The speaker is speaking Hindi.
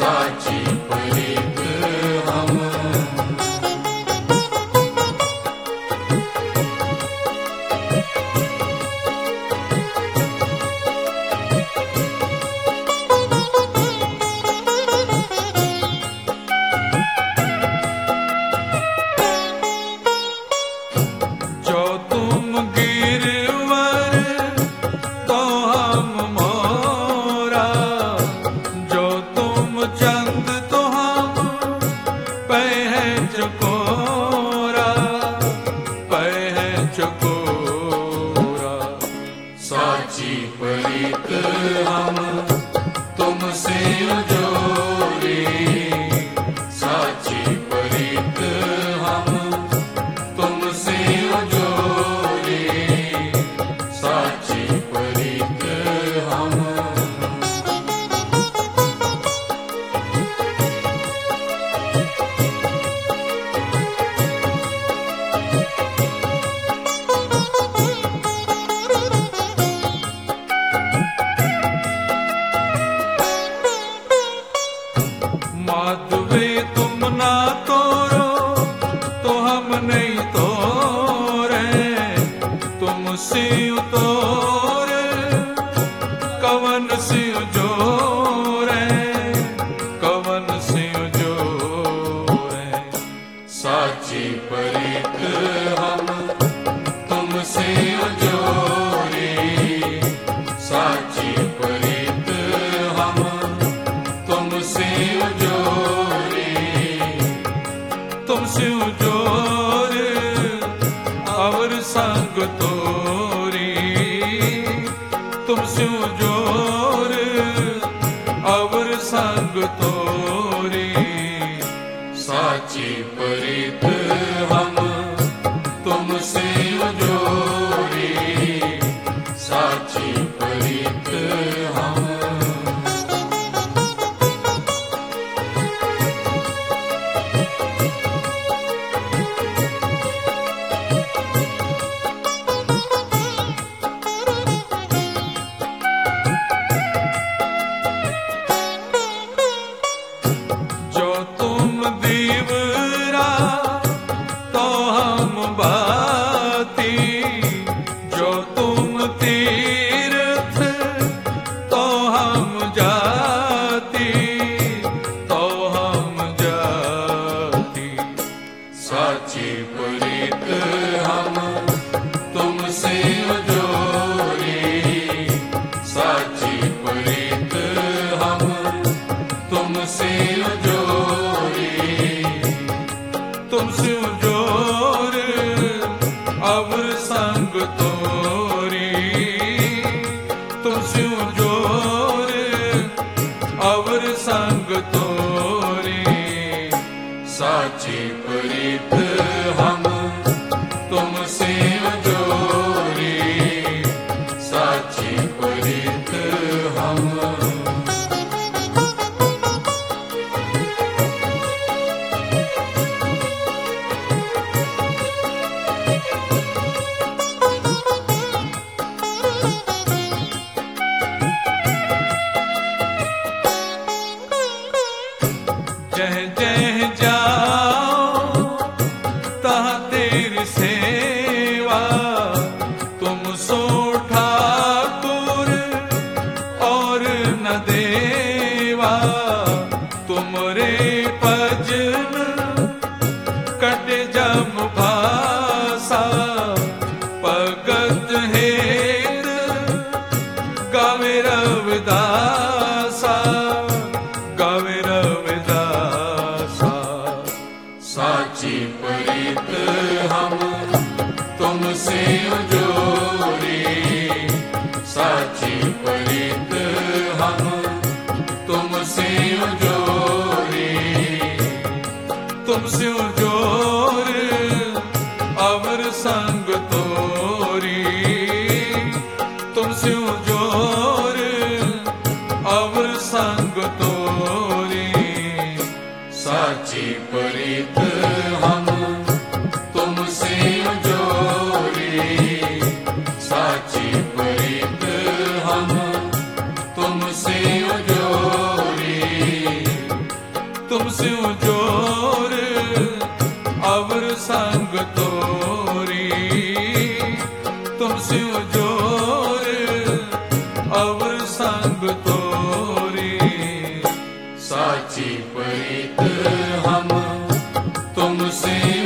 साची परीत हम। जो तुम गिरवर तो हम मोरा, जो तुम चंद तो हम चकोरा, चकोरा। साची परीत हम तुमसे जोड़े, साची परीत हम तुमसे जोड़े, साची परीत हम। माधवे तुम ना तोरो तो हम नहीं तोरे, तुम सिंह तोरे कवन सिंह जोरे, कवन सिंह जोरे। साची परीत हम तुमसे जोड़े, साची परीत हम तुमसे जोड़े, तुमसे जोरे और संग तोरी, तुमसे जोरे और संग तोरी। साची परीत हम तुमसे जोड़े, साची परीत हम। जो तुम दीवरा तो हम बाती, जो तुम तीर्थ तो हम जाती, तो हम जाती। साची परीत हम तुमसे जोड़े, साची परीत हम तुमसे जोड़े, तुमसे जोरे और संग तोरी, तुमसे जोरे और संग तोरी। साची परीत हम तुमसे जोड़े, साची परीत हम। जह जह जाओ तह तेरी सेवा, तुम सो ठाकुर और न देवा। तुमरे भजन कट जम भाषा, भगत हेत गावे रविदासा, गावे रविदासा। साची परीत हम तुमसे जोड़े, साची परीत हम तुमसे जोड़े, तुमसे जोरे अवर संग तोरी, तुमसे जोरे अवर संग तोरी। साची परीत हम तुमसे जोड़े, साची परीत हम तुमसे जोड़े, साची प्रीत हम तुमसे